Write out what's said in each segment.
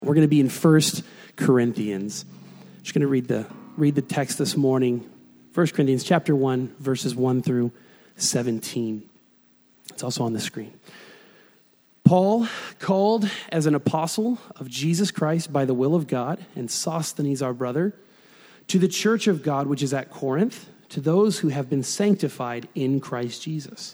We're going to be in 1 Corinthians. I'm just going to read the text this morning. 1 Corinthians chapter 1, verses 1 through 17. It's also on the screen. Paul, called as an apostle of Jesus Christ by the will of God, and Sosthenes our brother, to the church of God which is at Corinth, to those who have been sanctified in Christ Jesus.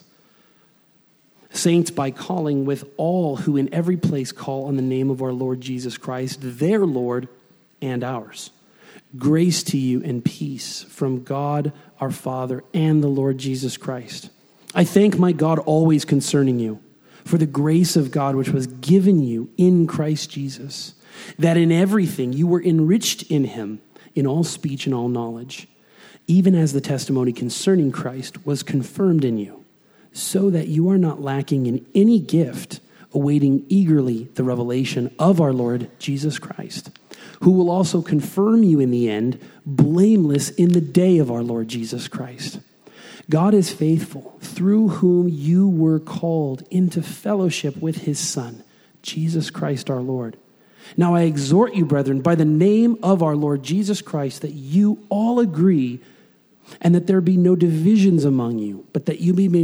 Saints by calling, with all who in every place call on the name of our Lord Jesus Christ, their Lord and ours. Grace to you and peace from God our Father and the Lord Jesus Christ. I thank my God always concerning you, for the grace of God which was given you in Christ Jesus, that in everything you were enriched in him, in all speech and all knowledge, even as the testimony concerning Christ was confirmed in you, so that you are not lacking in any gift, awaiting eagerly the revelation of our Lord Jesus Christ, who will also confirm you in the end, blameless in the day of our Lord Jesus Christ. God is faithful, through whom you were called into fellowship with his Son, Jesus Christ our Lord. Now I exhort you, brethren, by the name of our Lord Jesus Christ, that you all agree, and that there be no divisions among you, but that you be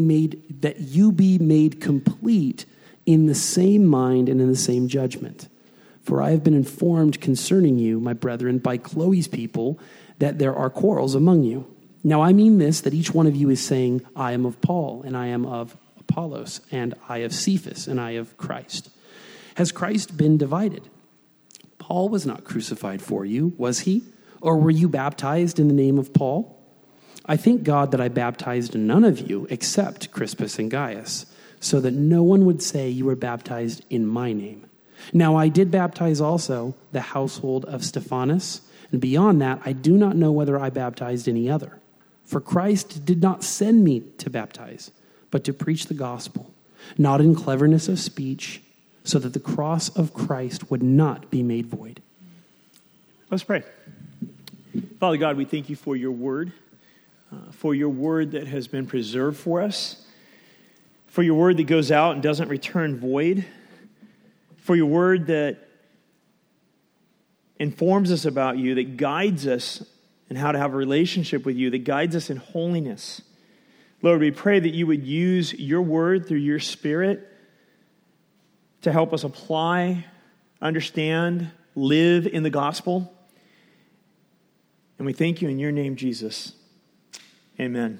made complete in the same mind and in the same judgment. For I have been informed concerning you, my brethren, by Chloe's people, that there are quarrels among you. Now I mean this, that each one of you is saying, I am of Paul, and I am of Apollos, and I of Cephas, and I of Christ. Has Christ been divided? Paul was not crucified for you, was he? Or were you baptized in the name of Paul? I thank God that I baptized none of you except Crispus and Gaius, so that no one would say you were baptized in my name. Now I did baptize also the household of Stephanas, and beyond that I do not know whether I baptized any other. For Christ did not send me to baptize, but to preach the gospel, not in cleverness of speech, so that the cross of Christ would not be made void. Let's pray. Father God, we thank you for your word that has been preserved for us, for your word that goes out and doesn't return void, for your word that informs us about you, that guides us in how to have a relationship with you, that guides us in holiness. Lord, we pray that you would use your word through your Spirit to help us apply, understand, live in the gospel. And we thank you in your name, Jesus. Amen.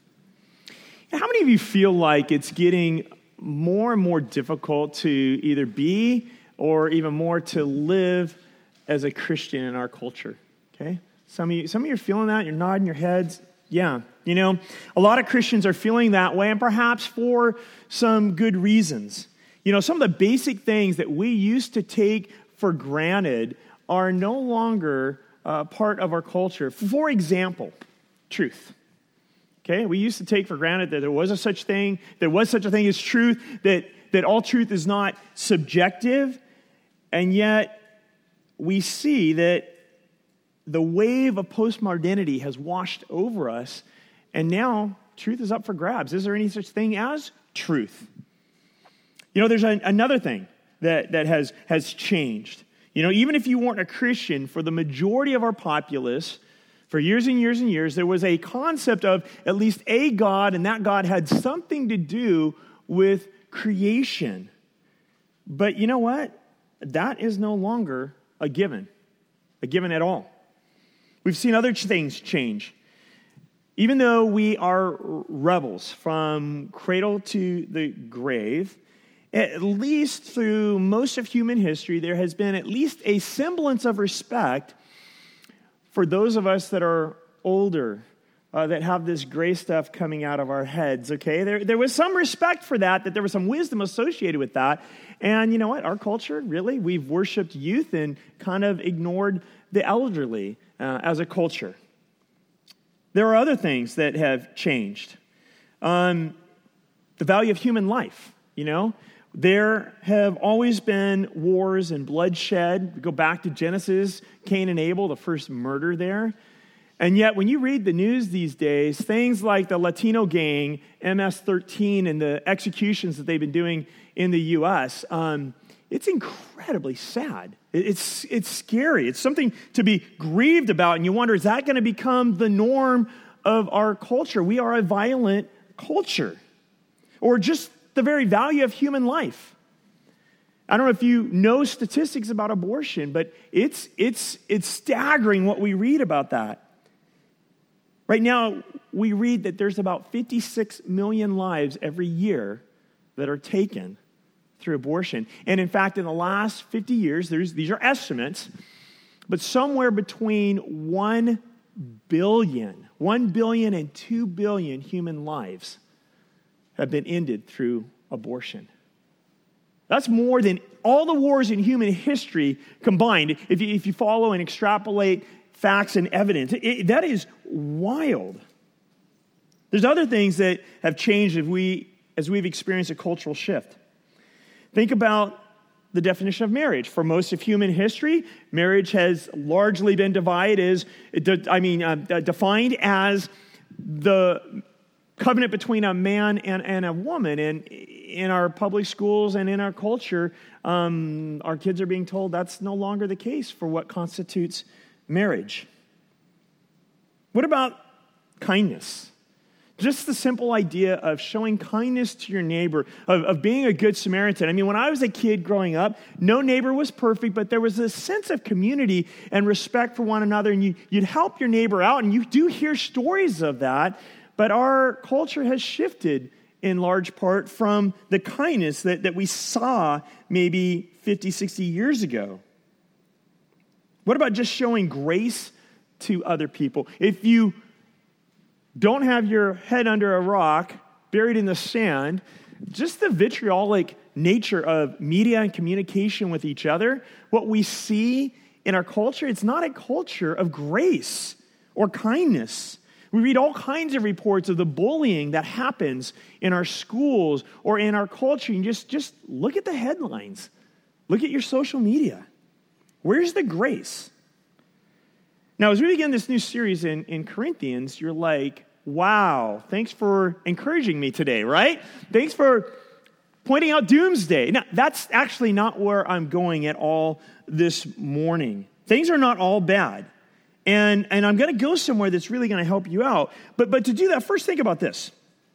How many of you feel like it's getting more and more difficult to either be or even more to live as a Christian in our culture? Okay? Some of you are feeling that. You're nodding your heads. Yeah. You know, a lot of Christians are feeling that way, and perhaps for some good reasons. You know, some of the basic things that we used to take for granted are no longer part of our culture. For example, truth. Okay, we used to take for granted that there was such a thing as truth, that all truth is not subjective, and yet we see that the wave of postmodernity has washed over us, and now truth is up for grabs. Is there any such thing as truth? You know, there's another thing that has changed. You know, even if you weren't a Christian, for the majority of our populace, for years and years and years, there was a concept of at least a God, and that God had something to do with creation. But you know what? That is no longer a given at all. We've seen other things change. Even though we are rebels from cradle to the grave, at least through most of human history, there has been at least a semblance of respect for those of us that are older, that have this gray stuff coming out of our heads, okay? There was some respect for that there was some wisdom associated with that. And you know what? Our culture, really, we've worshiped youth and kind of ignored the elderly as a culture. There are other things that have changed. The value of human life, you know? There have always been wars and bloodshed. We go back to Genesis, Cain and Abel, the first murder there. And yet, when you read the news these days, things like the Latino gang, MS-13, and the executions that they've been doing in the U.S., it's incredibly sad It's scary. It's something to be grieved about, and you wonder, is that going to become the norm of our culture? We are a violent culture, or just the very value of human life. I don't know if you know statistics about abortion, but it's staggering what we read about that. Right now, we read that there's about 56 million lives every year that are taken through abortion. And in fact, in the last 50 years, these are estimates, but somewhere between 1 billion and 2 billion human lives have been ended through abortion. That's more than all the wars in human history combined. If you follow and extrapolate facts and evidence, that is wild. There's other things that have changed as we've experienced a cultural shift. Think about the definition of marriage. For most of human history, marriage has largely been defined as the covenant between a man and a woman. And in our public schools and in our culture, our kids are being told that's no longer the case for what constitutes marriage. What about kindness? Just the simple idea of showing kindness to your neighbor, of being a good Samaritan. I mean, when I was a kid growing up, no neighbor was perfect, but there was a sense of community and respect for one another, and you'd help your neighbor out, and you do hear stories of that, but our culture has shifted in large part from the kindness that we saw maybe 50, 60 years ago. What about just showing grace to other people? If you don't have your head under a rock, buried in the sand, just the vitriolic nature of media and communication with each other, what we see in our culture, it's not a culture of grace or kindness. We read all kinds of reports of the bullying that happens in our schools or in our culture. And just look at the headlines. Look at your social media. Where's the grace? Now, as we begin this new series in Corinthians, you're like, wow, thanks for encouraging me today, right? Thanks for pointing out doomsday. Now, that's actually not where I'm going at all this morning. Things are not all bad. And I'm going to go somewhere that's really going to help you out. But to do that, first think about this.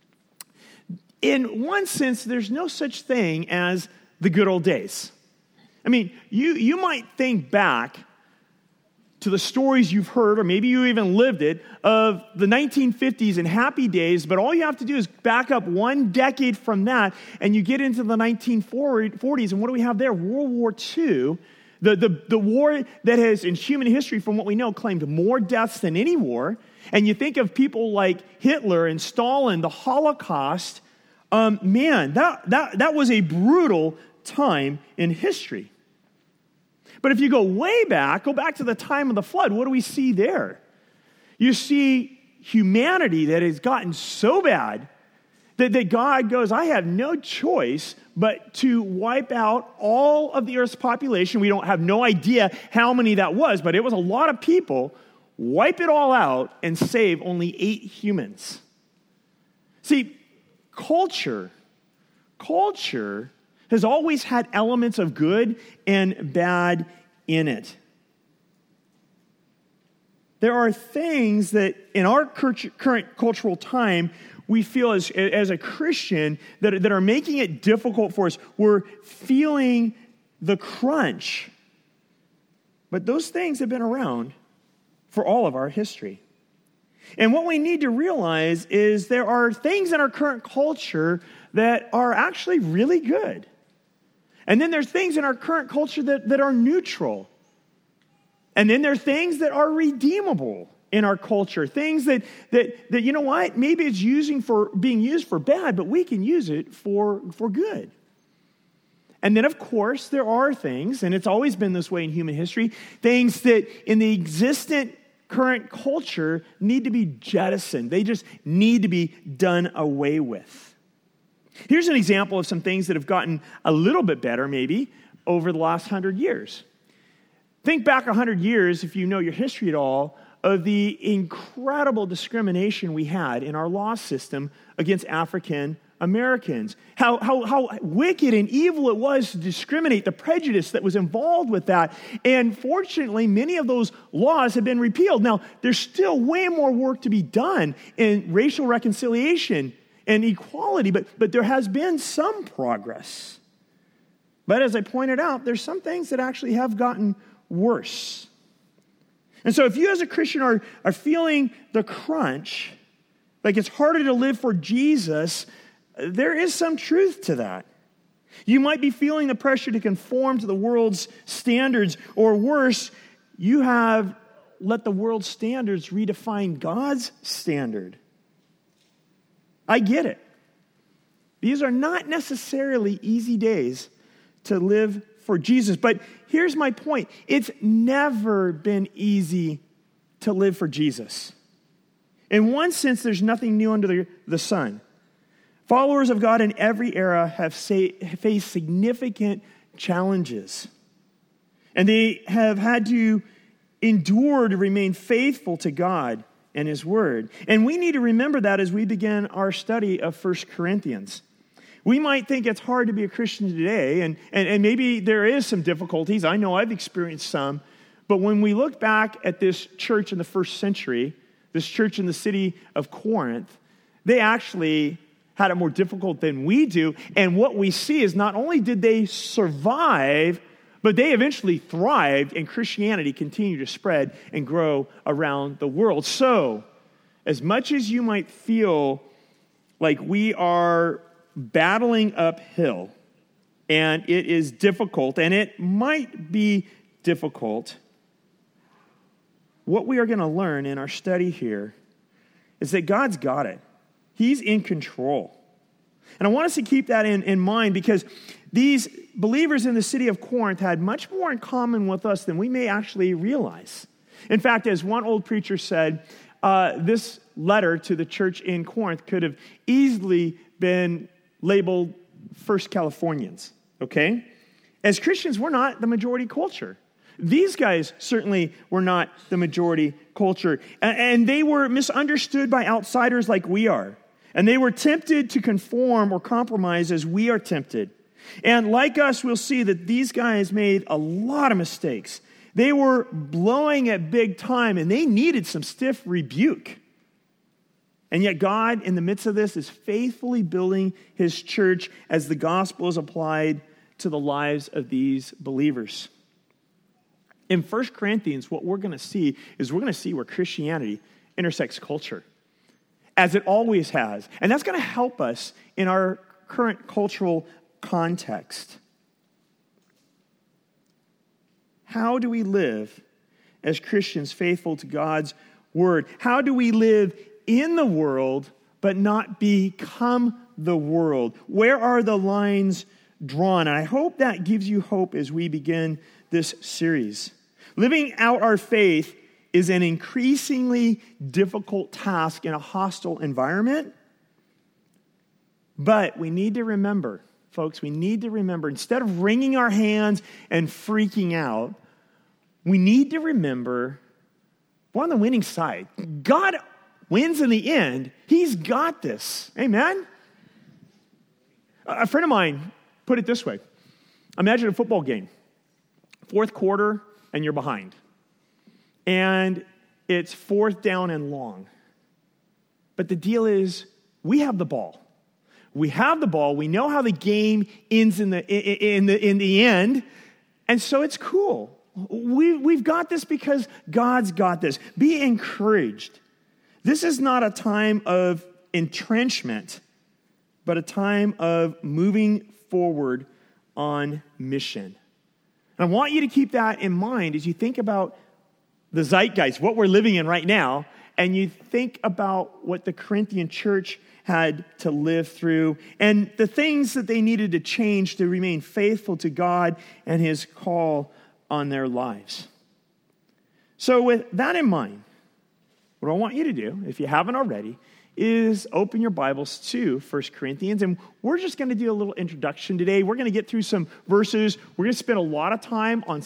In one sense, there's no such thing as the good old days. I mean, you might think back to the stories you've heard, or maybe you even lived it, of the 1950s and happy days, but all you have to do is back up one decade from that, and you get into the 1940s, and what do we have there? World War II, the war that has, in human history, from what we know, claimed more deaths than any war, and you think of people like Hitler and Stalin, the Holocaust, that was a brutal time in history. But if you go back to the time of the flood, what do we see there? You see humanity that has gotten so bad that God goes, I have no choice but to wipe out all of the earth's population. We don't have no idea how many that was, but it was a lot of people. Wipe it all out and save only 8 humans. See, culture has always had elements of good and bad in it. There are things that in our current cultural time we feel as a Christian that are making it difficult for us. We're feeling the crunch. But those things have been around for all of our history. And what we need to realize is there are things in our current culture that are actually really good. And then there's things in our current culture that are neutral. And then there are things that are redeemable in our culture. Things that you know what? Maybe it's being used for bad, but we can use it for good. And then, of course, there are things, and it's always been this way in human history, things that in the existent current culture need to be jettisoned. They just need to be done away with. Here's an example of some things that have gotten a little bit better, maybe, over the last 100 years. Think back 100 years, if you know your history at all, of the incredible discrimination we had in our law system against African Americans. How wicked and evil it was to discriminate, the prejudice that was involved with that. And fortunately, many of those laws have been repealed. Now, there's still way more work to be done in racial reconciliation and equality, but there has been some progress. But as I pointed out, there's some things that actually have gotten worse. And so if you as a Christian are feeling the crunch, like it's harder to live for Jesus, there is some truth to that. You might be feeling the pressure to conform to the world's standards, or worse, you have let the world's standards redefine God's standard. I get it. These are not necessarily easy days to live for Jesus. But here's my point. It's never been easy to live for Jesus. In one sense, there's nothing new under the sun. Followers of God in every era have faced significant challenges. And they have had to endure to remain faithful to God and His Word. And we need to remember that as we begin our study of 1 Corinthians. We might think it's hard to be a Christian today, and maybe there is some difficulties. I know I've experienced some. But when we look back at this church in the first century, this church in the city of Corinth, they actually had it more difficult than we do. And what we see is not only did they survive, but they eventually thrived, and Christianity continued to spread and grow around the world. So, as much as you might feel like we are battling uphill, and it is difficult, and it might be difficult, what we are going to learn in our study here is that God's got it. He's in control. And I want us to keep that in mind, because these believers in the city of Corinth had much more in common with us than we may actually realize. In fact, as one old preacher said, this letter to the church in Corinth could have easily been labeled First Californians, okay? As Christians, we're not the majority culture. These guys certainly were not the majority culture. And they were misunderstood by outsiders like we are. And they were tempted to conform or compromise as we are tempted. And like us, we'll see that these guys made a lot of mistakes. They were blowing it big time, and they needed some stiff rebuke. And yet God, in the midst of this, is faithfully building His church as the gospel is applied to the lives of these believers. In 1 Corinthians, what we're going to see is we're going to see where Christianity intersects culture, as it always has. And that's going to help us in our current cultural context. How do we live as Christians faithful to God's Word? How do we live in the world but not become the world? Where are the lines drawn? And I hope that gives you hope as we begin this series. Living out our faith is an increasingly difficult task in a hostile environment. But we need to remember, folks, instead of wringing our hands and freaking out, we need to remember we're on the winning side. God wins in the end. He's got this. Amen? A friend of mine put it this way. Imagine a football game. Fourth quarter, and you're behind. And it's 4th down and long. But the deal is, we have the ball. We have the ball. We know how the game ends in the end. And so it's cool. We've got this because God's got this. Be encouraged. This is not a time of entrenchment, but a time of moving forward on mission. And I want you to keep that in mind as you think about the zeitgeist, what we're living in right now, and you think about what the Corinthian church had to live through and the things that they needed to change to remain faithful to God and His call on their lives. So with that in mind, what I want you to do, if you haven't already, is open your Bibles to 1 Corinthians, and we're just going to do a little introduction today. We're going to get through some verses. We're going to spend a lot of time on some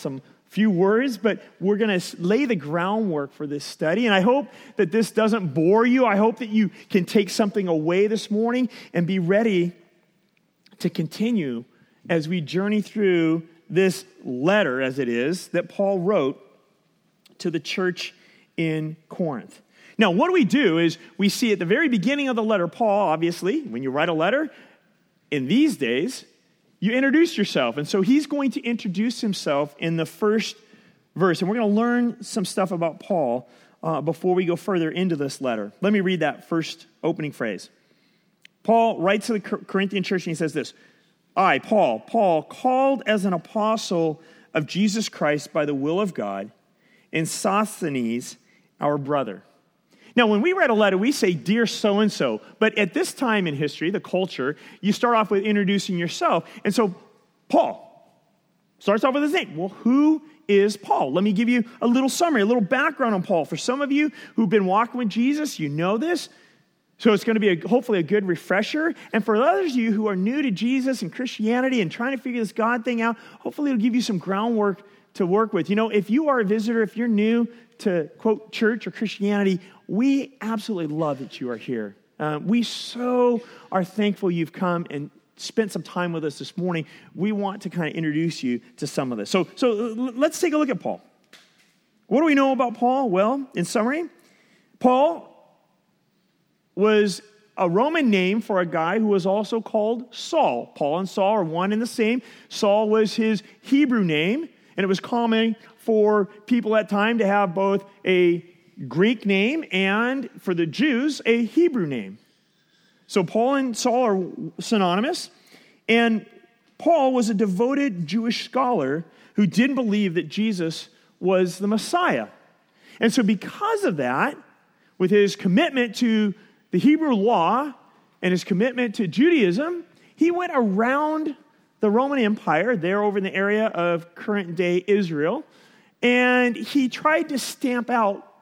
few words, but we're going to lay the groundwork for this study. And I hope that this doesn't bore you. I hope that you can take something away this morning and be ready to continue as we journey through this letter, as it is, that Paul wrote to the church in Corinth. Now, what we do is we see at the very beginning of the letter, Paul, obviously, when you write a letter, in these days, you introduce yourself. And so he's going to introduce himself in the first verse. And we're going to learn some stuff about Paul before we go further into this letter. Let me read that first opening phrase. Paul writes to the Corinthian church and he says this, I, Paul, called as an apostle of Jesus Christ by the will of God, and Sosthenes, our brother. Now, when we write a letter, we say, dear so-and-so. But at this time in history, the culture, you start off with introducing yourself. And so Paul starts off with his name. Well, who is Paul? Let me give you a little summary, a little background on Paul. For some of you who've been walking with Jesus, you know this. So it's going to be hopefully a good refresher. And for others of you who are new to Jesus and Christianity and trying to figure this God thing out, hopefully it'll give you some groundwork to work with. You know, if you are a visitor, if you're new to, quote, church or Christianity, we absolutely love that you are here. We so are thankful you've come and spent some time with us this morning. We want to kind of introduce you to some of this. So let's take a look at Paul. What do we know about Paul? Well, in summary, Paul was a Roman name for a guy who was also called Saul. Paul and Saul are one and the same. Saul was his Hebrew name, and it was common for people at the time to have both a Greek name and, for the Jews, a Hebrew name. So Paul and Saul are synonymous, and Paul was a devoted Jewish scholar who didn't believe that Jesus was the Messiah. And so because of that, with his commitment to the Hebrew law and his commitment to Judaism, he went around the Roman Empire, there over in the area of current-day Israel, and he tried to stomp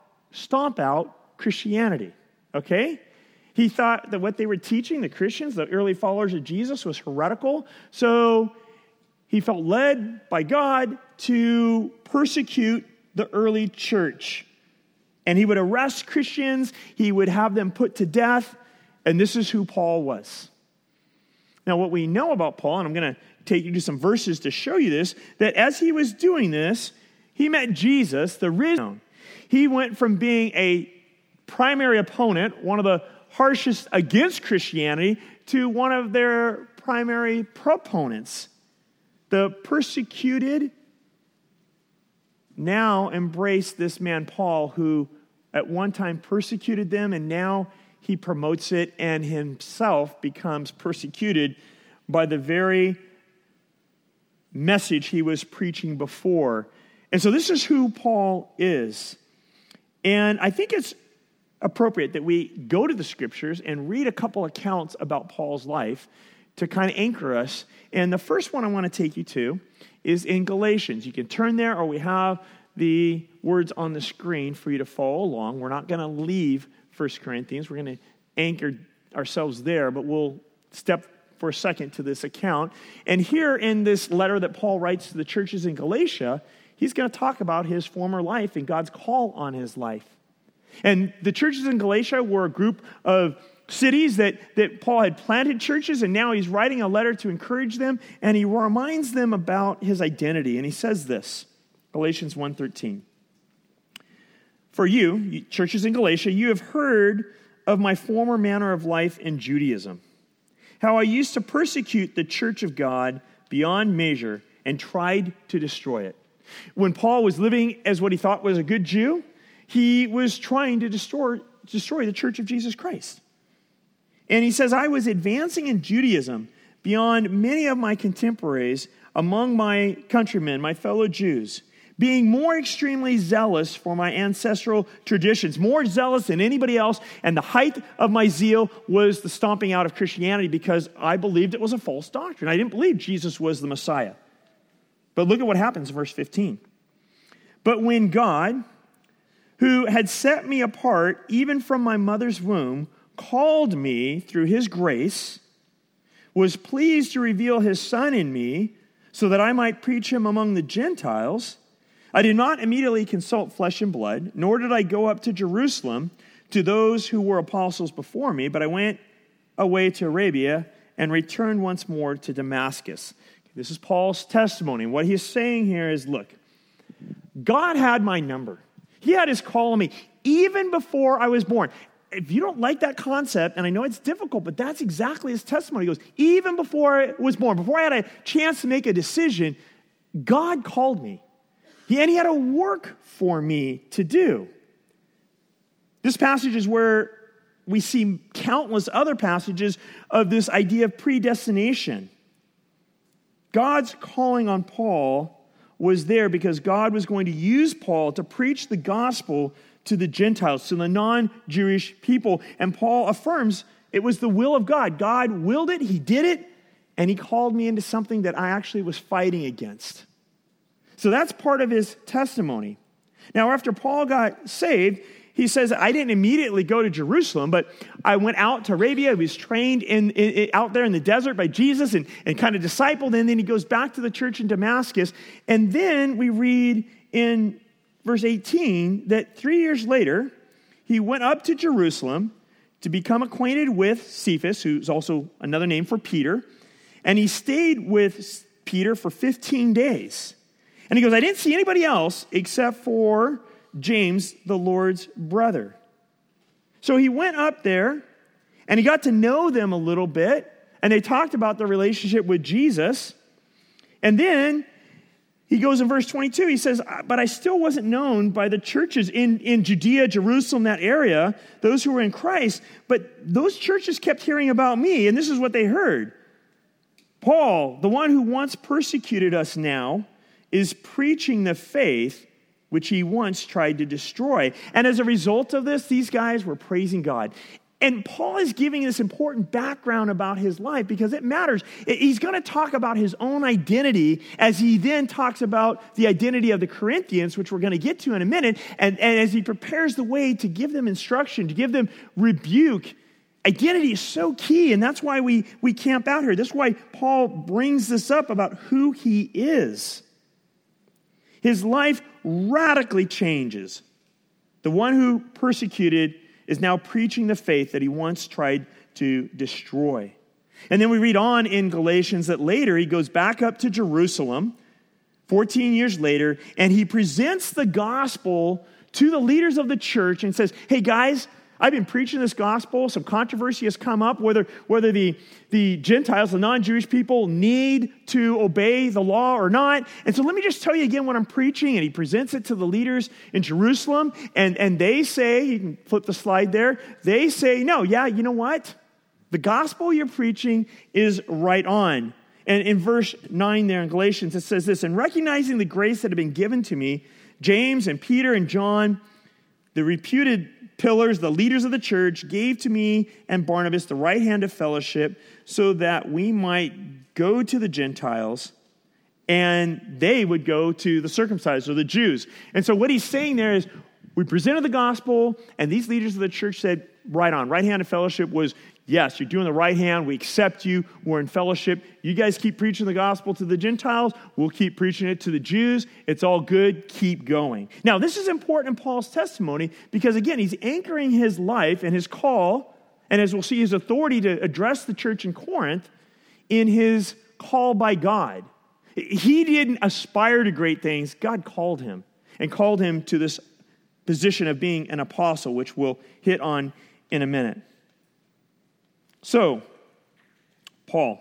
out Christianity, okay? He thought that what they were teaching, the Christians, the early followers of Jesus, was heretical, so he felt led by God to persecute the early church. And he would arrest Christians, he would have them put to death, and this is who Paul was. Now, what we know about Paul, and I'm going to take you to some verses to show you this, that as he was doing this, he met Jesus, the risen. He went from being a primary opponent, one of the harshest against Christianity, to one of their primary proponents. The persecuted now embrace this man, Paul, who at one time persecuted them, and now he promotes it and himself becomes persecuted by the very message he was preaching before. And so this is who Paul is. And I think it's appropriate that we go to the scriptures and read a couple accounts about Paul's life to kind of anchor us. And the first one I want to take you to is in Galatians. You can turn there, or we have the words on the screen for you to follow along. We're not going to leave 1 Corinthians. We're going to anchor ourselves there, but we'll step for a second to this account. And here in this letter that Paul writes to the churches in Galatia, he's going to talk about his former life and God's call on his life. And the churches in Galatia were a group of cities that Paul had planted churches, and now he's writing a letter to encourage them, and he reminds them about his identity. And he says this, Galatians 1:13. For you, churches in Galatia, you have heard of my former manner of life in Judaism, how I used to persecute the church of God beyond measure and tried to destroy it. When Paul was living as what he thought was a good Jew, he was trying to destroy the church of Jesus Christ. And he says, I was advancing in Judaism beyond many of my contemporaries among my countrymen, my fellow Jews, being more extremely zealous for my ancestral traditions, more zealous than anybody else. And the height of my zeal was the stomping out of Christianity because I believed it was a false doctrine. I didn't believe Jesus was the Messiah. But look at what happens in verse 15. But when God, who had set me apart even from my mother's womb, called me through his grace, was pleased to reveal his Son in me so that I might preach him among the Gentiles, I did not immediately consult flesh and blood, nor did I go up to Jerusalem to those who were apostles before me, but I went away to Arabia and returned once more to Damascus. This is Paul's testimony. What he's saying here is, look, God had my number. He had his call on me even before I was born. If you don't like that concept, and I know it's difficult, but that's exactly his testimony. He goes, even before I was born, before I had a chance to make a decision, God called me. And he had a work for me to do. This passage is where we see countless other passages of this idea of predestination. God's calling on Paul was there because God was going to use Paul to preach the gospel to the Gentiles, to the non-Jewish people. And Paul affirms it was the will of God. God willed it, he did it, and he called me into something that I actually was fighting against. So that's part of his testimony. Now, after Paul got saved, he says, I didn't immediately go to Jerusalem, but I went out to Arabia. He was trained out there in the desert by Jesus and kind of discipled. And then he goes back to the church in Damascus. And then we read in verse 18 that 3 years later, he went up to Jerusalem to become acquainted with Cephas, who's also another name for Peter. And he stayed with Peter for 15 days. And he goes, I didn't see anybody else except for James, the Lord's brother. So he went up there and he got to know them a little bit, and they talked about their relationship with Jesus. And then he goes in verse 22, he says, but I still wasn't known by the churches in Judea, Jerusalem, that area, those who were in Christ, but those churches kept hearing about me, and this is what they heard. Paul, the one who once persecuted us now, is preaching the faith which he once tried to destroy. And as a result of this, these guys were praising God. And Paul is giving this important background about his life because it matters. He's going to talk about his own identity as he then talks about the identity of the Corinthians, which we're going to get to in a minute. And as he prepares the way to give them instruction, to give them rebuke, identity is so key. And that's why we camp out here. That's why Paul brings this up about who he is. His life radically changes. The one who persecuted is now preaching the faith that he once tried to destroy. And then we read on in Galatians that later he goes back up to Jerusalem, 14 years later, and he presents the gospel to the leaders of the church and says, hey guys, I've been preaching this gospel. Some controversy has come up whether the Gentiles, the non-Jewish people, need to obey the law or not. And so let me just tell you again what I'm preaching. And he presents it to the leaders in Jerusalem. And they say, you can flip the slide there. They say, no, yeah, you know what? The gospel you're preaching is right on. And in verse 9 there in Galatians, it says this, and recognizing the grace that had been given to me, James and Peter and John, the reputed pillars, the leaders of the church, gave to me and Barnabas the right hand of fellowship so that we might go to the Gentiles and they would go to the circumcised or the Jews. And so what he's saying there is we presented the gospel and these leaders of the church said, right on. Right hand of fellowship was, yes, you're doing the right hand. We accept you. We're in fellowship. You guys keep preaching the gospel to the Gentiles. We'll keep preaching it to the Jews. It's all good. Keep going. Now, this is important in Paul's testimony because, again, he's anchoring his life and his call, and as we'll see, his authority to address the church in Corinth in his call by God. He didn't aspire to great things. God called him and called him to this position of being an apostle, which we'll hit on in a minute. So, Paul,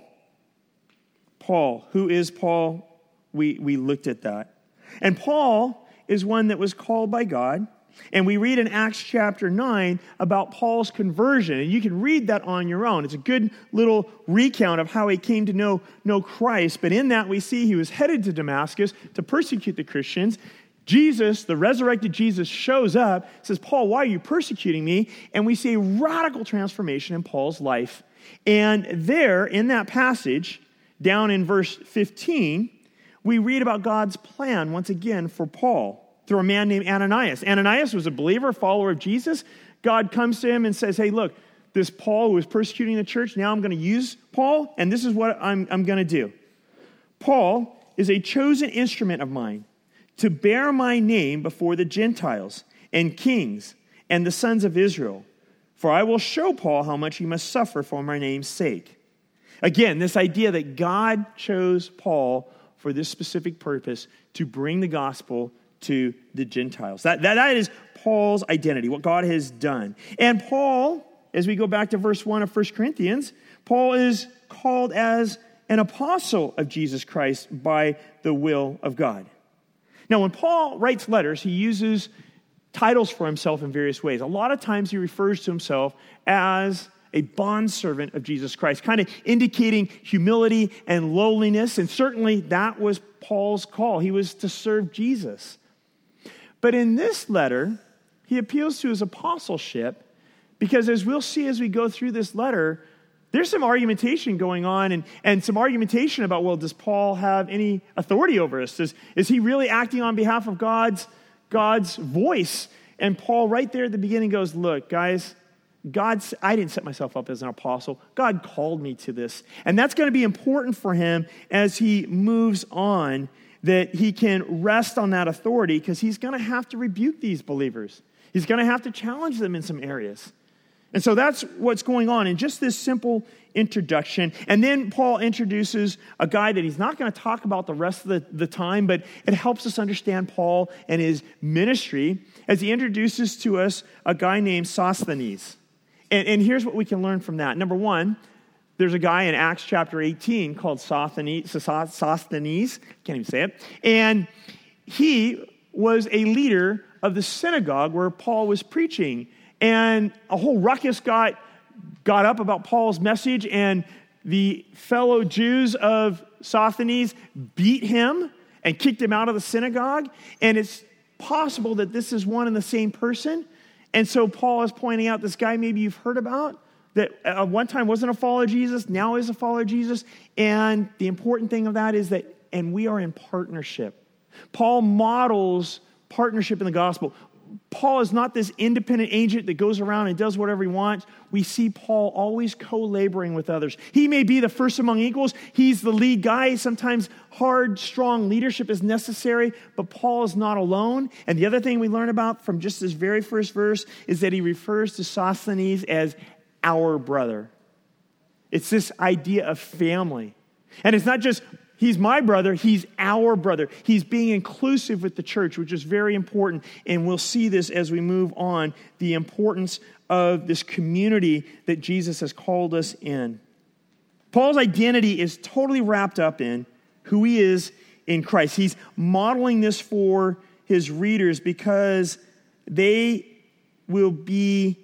who is Paul? We looked at that. And Paul is one that was called by God. And we read in Acts chapter 9 about Paul's conversion. And you can read that on your own. It's a good little recount of how he came to know Christ. But in that we see he was headed to Damascus to persecute the Christians. Jesus, the resurrected Jesus, shows up, says, Paul, why are you persecuting me? And we see a radical transformation in Paul's life. And there, in that passage, down in verse 15, we read about God's plan, once again, for Paul through a man named Ananias. Ananias was a believer, follower of Jesus. God comes to him and says, hey, look, this Paul who was persecuting the church, now I'm going to use Paul, and this is what I'm going to do. Paul is a chosen instrument of mine to bear my name before the Gentiles and kings and the sons of Israel. For I will show Paul how much he must suffer for my name's sake. Again, this idea that God chose Paul for this specific purpose to bring the gospel to the Gentiles. That is Paul's identity, what God has done. And Paul, as we go back to verse 1 of 1 Corinthians, Paul is called as an apostle of Jesus Christ by the will of God. Now, when Paul writes letters, he uses titles for himself in various ways. A lot of times he refers to himself as a bondservant of Jesus Christ, kind of indicating humility and lowliness, and certainly that was Paul's call. He was to serve Jesus. But in this letter, he appeals to his apostleship because, as we'll see as we go through this letter, there's some argumentation going on and some argumentation about, well, does Paul have any authority over us? Is he really acting on behalf of God's voice? And Paul right there at the beginning goes, look, guys, I didn't set myself up as an apostle. God called me to this. And that's going to be important for him as he moves on, that he can rest on that authority because he's going to have to rebuke these believers. He's going to have to challenge them in some areas. And so that's what's going on in just this simple introduction. And then Paul introduces a guy that he's not going to talk about the rest of the time, but it helps us understand Paul and his ministry as he introduces to us a guy named Sosthenes. And here's what we can learn from that. Number one, there's a guy in Acts chapter 18 called Sosthenes. Can't even say it. And he was a leader of the synagogue where Paul was preaching. And a whole ruckus got up about Paul's message, and the fellow Jews of Sosthenes beat him and kicked him out of the synagogue. And it's possible that this is one and the same person. And so Paul is pointing out this guy maybe you've heard about that at one time wasn't a follower of Jesus, now is a follower of Jesus. And the important thing of that is that, and we are in partnership. Paul models partnership in the gospel. Paul is not this independent agent that goes around and does whatever he wants. We see Paul always co-laboring with others. He may be the first among equals. He's the lead guy. Sometimes hard, strong leadership is necessary, but Paul is not alone. And the other thing we learn about from just this very first verse is that he refers to Sosthenes as our brother. It's this idea of family. And it's not just he's my brother, he's our brother. He's being inclusive with the church, which is very important. And we'll see this as we move on, the importance of this community that Jesus has called us in. Paul's identity is totally wrapped up in who he is in Christ. He's modeling this for his readers because they will be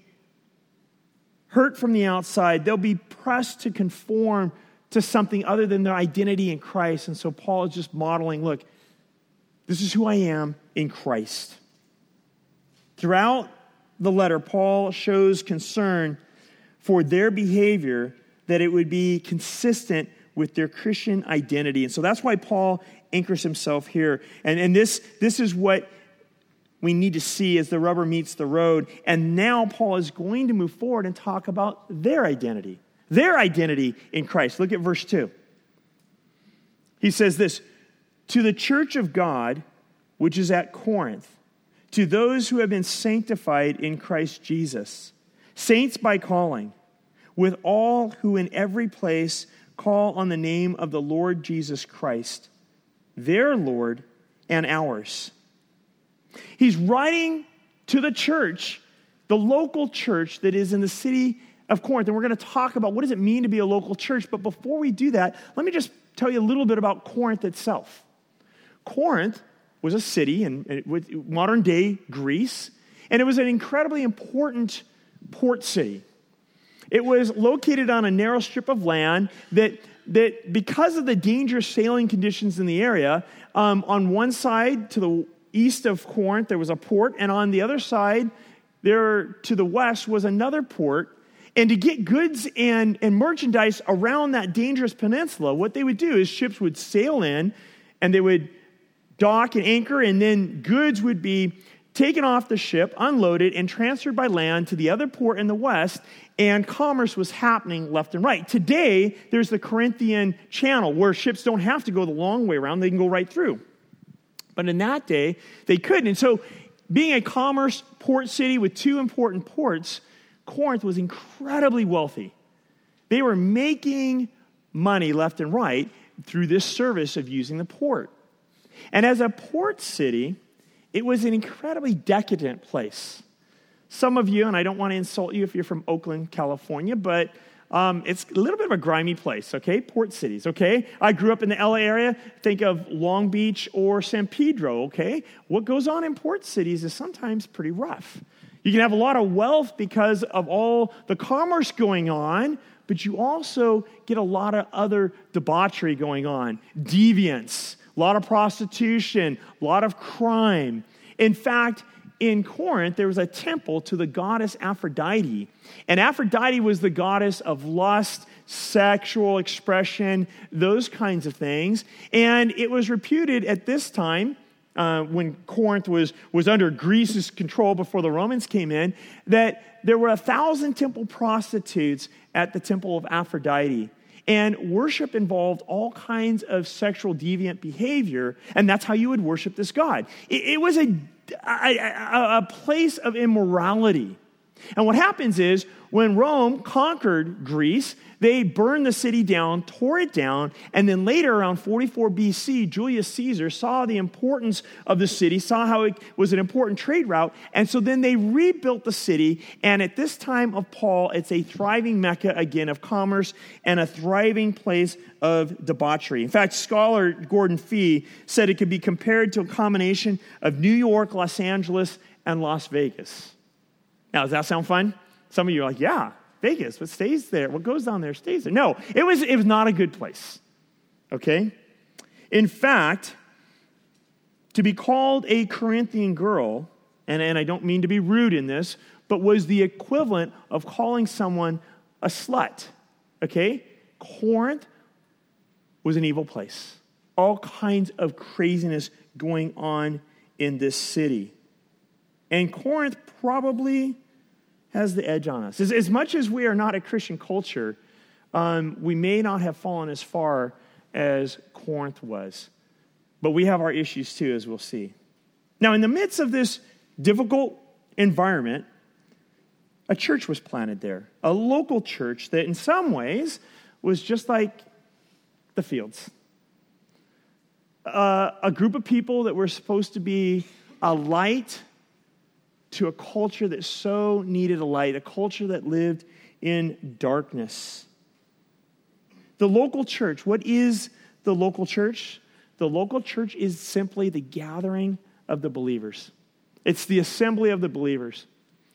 hurt from the outside. They'll be pressed to conform to something other than their identity in Christ. And so Paul is just modeling, look, this is who I am in Christ. Throughout the letter, Paul shows concern for their behavior, that it would be consistent with their Christian identity. And so that's why Paul anchors himself here. And this is what we need to see as the rubber meets the road. And now Paul is going to move forward and talk about their identity. Their identity in Christ. Look at verse 2. He says this, to the church of God, which is at Corinth, to those who have been sanctified in Christ Jesus, saints by calling, with all who in every place call on the name of the Lord Jesus Christ, their Lord and ours. He's writing to the church, the local church that is in the city of Corinth, and we're going to talk about what does it mean to be a local church. But before we do that, let me just tell you a little bit about Corinth itself. Corinth was a city in modern-day Greece, and it was an incredibly important port city. It was located on a narrow strip of land that because of the dangerous sailing conditions in the area, on one side to the east of Corinth, there was a port, and on the other side, there to the west was another port. And to get goods and merchandise around that dangerous peninsula, what they would do is ships would sail in, and they would dock and anchor, and then goods would be taken off the ship, unloaded, and transferred by land to the other port in the west, and commerce was happening left and right. Today, there's the Corinthian Channel, where ships don't have to go the long way around. They can go right through. But in that day, they couldn't. And so being a commerce port city with two important ports, Corinth was incredibly wealthy. They were making money left and right through this service of using the port. And as a port city, it was an incredibly decadent place. Some of you, and I don't want to insult you if you're from Oakland, California, but it's a little bit of a grimy place, okay? Port cities, okay? I grew up in the LA area. Think of Long Beach or San Pedro, okay? What goes on in port cities is sometimes pretty rough. You can have a lot of wealth because of all the commerce going on, but you also get a lot of other debauchery going on, deviance, a lot of prostitution, a lot of crime. In fact, in Corinth, there was a temple to the goddess Aphrodite. And Aphrodite was the goddess of lust, sexual expression, those kinds of things. And it was reputed at this time, when Corinth was under Greece's control before the Romans came in, that there were 1,000 temple prostitutes at the temple of Aphrodite. And worship involved all kinds of sexual deviant behavior, and that's how you would worship this god. It was a place of immorality. And what happens is, when Rome conquered Greece, they burned the city down, tore it down, and then later, around 44 BC, Julius Caesar saw the importance of the city, saw how it was an important trade route, and so then they rebuilt the city, and at this time of Paul, it's a thriving mecca, again, of commerce and a thriving place of debauchery. In fact, scholar Gordon Fee said it could be compared to a combination of New York, Los Angeles, and Las Vegas. Now, does that sound fun? Some of you are like, yeah, Vegas, what stays there? What goes down there stays there. No, it was not a good place, okay? In fact, to be called a Corinthian girl, and I don't mean to be rude in this, but was the equivalent of calling someone a slut, okay? Corinth was an evil place. All kinds of craziness going on in this city. And Corinth probably has the edge on us. As much as we are not a Christian culture, we may not have fallen as far as Corinth was. But we have our issues too, as we'll see. Now, in the midst of this difficult environment, a church was planted there. A local church that in some ways was just like the Fields. A group of people that were supposed to be a light to a culture that so needed a light, a culture that lived in darkness. The local church, what is the local church? The local church is simply the gathering of the believers. It's the assembly of the believers.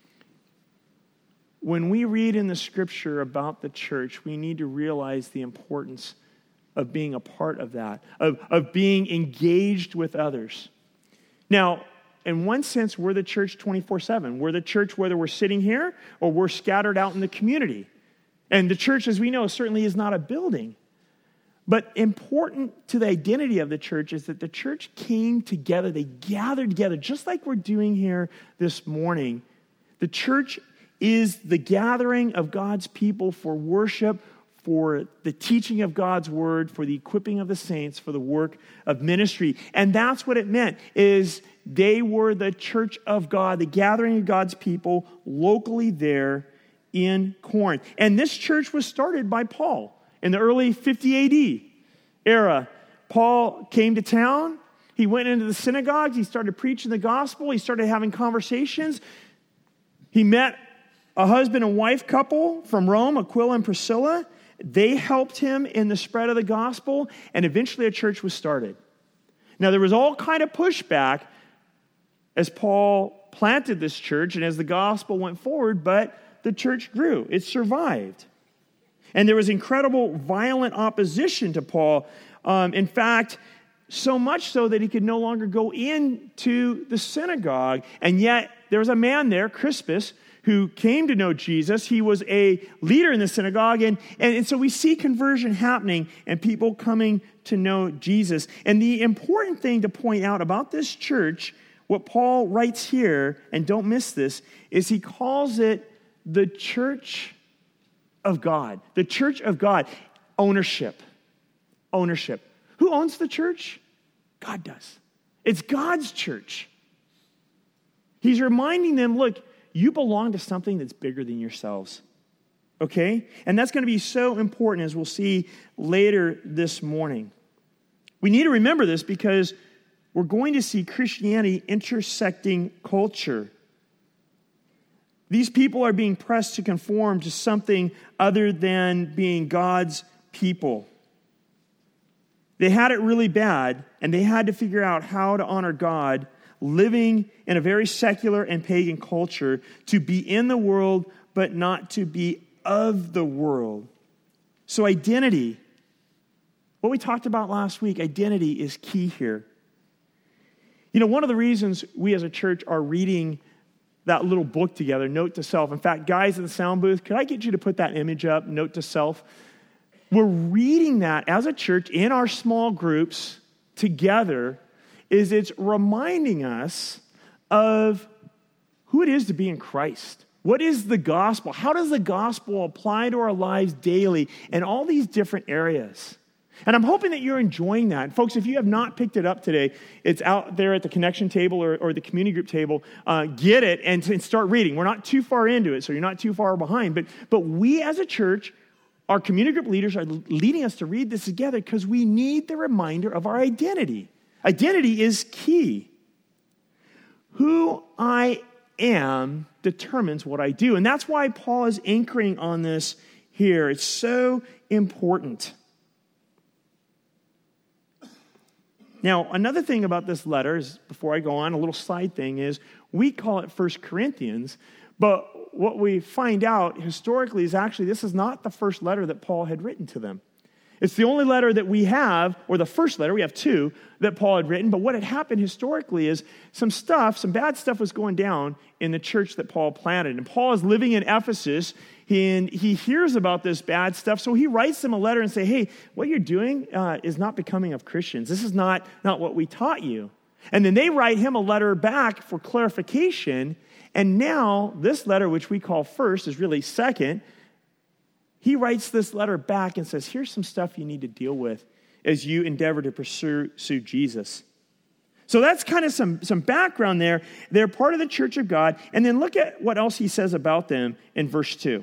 When we read in the scripture about the church, we need to realize the importance of being a part of that, of being engaged with others. Now, in one sense, we're the church 24/7. We're the church whether we're sitting here or we're scattered out in the community. And the church, as we know, certainly is not a building. But important to the identity of the church is that the church came together. They gathered together, just like we're doing here this morning. The church is the gathering of God's people for worship, for the teaching of God's word, for the equipping of the saints, for the work of ministry. And that's what it meant, is they were the church of God, the gathering of God's people locally there in Corinth. And this church was started by Paul in the early 50 AD era. Paul came to town. He went into the synagogues. He started preaching the gospel. He started having conversations. He met a husband and wife couple from Rome, Aquila and Priscilla. They helped him in the spread of the gospel, and eventually a church was started. Now, there was all kind of pushback as Paul planted this church and as the gospel went forward, but the church grew. It survived. And there was incredible violent opposition to Paul. In fact, so much so that he could no longer go into the synagogue. And yet, there was a man there, Crispus, who came to know Jesus. He was a leader in the synagogue. And so we see conversion happening and people coming to know Jesus. And the important thing to point out about this church, what Paul writes here, and don't miss this, is he calls it the church of God. The church of God. Ownership. Ownership. Who owns the church? God does. It's God's church. He's reminding them, look, you belong to something that's bigger than yourselves. Okay? And that's going to be so important, as we'll see later this morning. We need to remember this because we're going to see Christianity intersecting culture. These people are being pressed to conform to something other than being God's people. They had it really bad, and they had to figure out how to honor God, living in a very secular and pagan culture, to be in the world, but not to be of the world. So identity, what we talked about last week, identity is key here. You know, one of the reasons we as a church are reading that little book together, Note to Self. In fact, guys in the sound booth, could I get you to put that image up, Note to Self? We're reading that as a church in our small groups together, is it's reminding us of who it is to be in Christ. What is the gospel? How does the gospel apply to our lives daily in all these different areas? And I'm hoping that you're enjoying that. And folks, if you have not picked it up today, it's out there at the connection table or the community group table. Get it and start reading. We're not too far into it, so you're not too far behind. But we as a church, our community group leaders are leading us to read this together because we need the reminder of our identity. Identity is key. Who I am determines what I do. And that's why Paul is anchoring on this here. It's so important. Now, another thing about this letter is, before I go on, a little side thing is, we call it 1 Corinthians, but what we find out historically is actually this is not the first letter that Paul had written to them. It's the only letter that we have, or the first letter, we have two, that Paul had written. But what had happened historically is some bad stuff was going down in the church that Paul planted. And Paul is living in Ephesus, and he hears about this bad stuff. So he writes them a letter and say, hey, what you're doing is not becoming of Christians. This is not what we taught you. And then they write him a letter back for clarification. And now this letter, which we call first, is really second. He writes this letter back and says, here's some stuff you need to deal with as you endeavor to pursue Jesus. So that's kind of some background there. They're part of the church of God. And then look at what else he says about them in verse 2.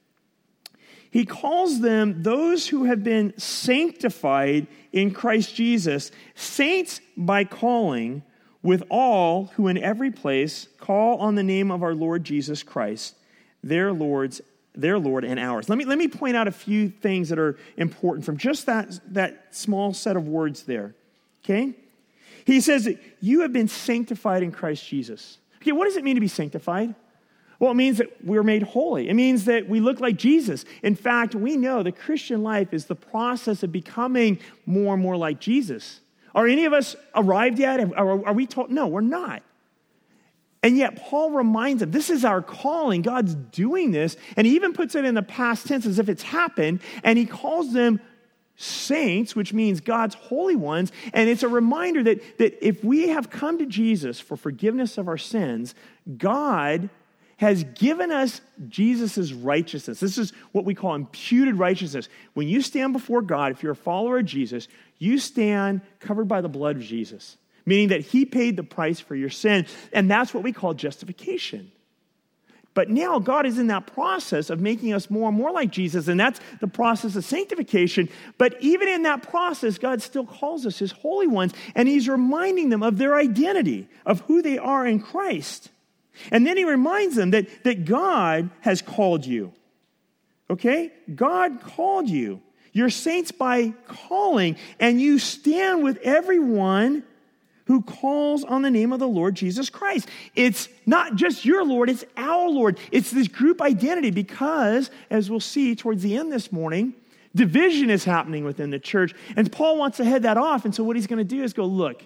He calls them those who have been sanctified in Christ Jesus, saints by calling, with all who in every place call on the name of our Lord Jesus Christ, their Lord and ours. Let me point out a few things that are important from just that small set of words there. Okay? He says that you have been sanctified in Christ Jesus. Okay, what does it mean to be sanctified? Well, it means that we're made holy. It means that we look like Jesus. In fact, we know the Christian life is the process of becoming more and more like Jesus. Are any of us arrived yet? Are we told? No, we're not. And yet Paul reminds them, this is our calling. God's doing this. And he even puts it in the past tense as if it's happened. And he calls them saints, which means God's holy ones. And it's a reminder that if we have come to Jesus for forgiveness of our sins, God has given us Jesus' righteousness. This is what we call imputed righteousness. When you stand before God, if you're a follower of Jesus, you stand covered by the blood of Jesus, meaning that he paid the price for your sin. And that's what we call justification. But now God is in that process of making us more and more like Jesus, and that's the process of sanctification. But even in that process, God still calls us his holy ones, and he's reminding them of their identity, of who they are in Christ. And then he reminds them that God has called you. Okay? God called you. You're saints by calling, and you stand with everyone who calls on the name of the Lord Jesus Christ. It's not just your Lord, it's our Lord. It's this group identity because, as we'll see towards the end this morning, division is happening within the church. And Paul wants to head that off. And so what he's going to do is go, look,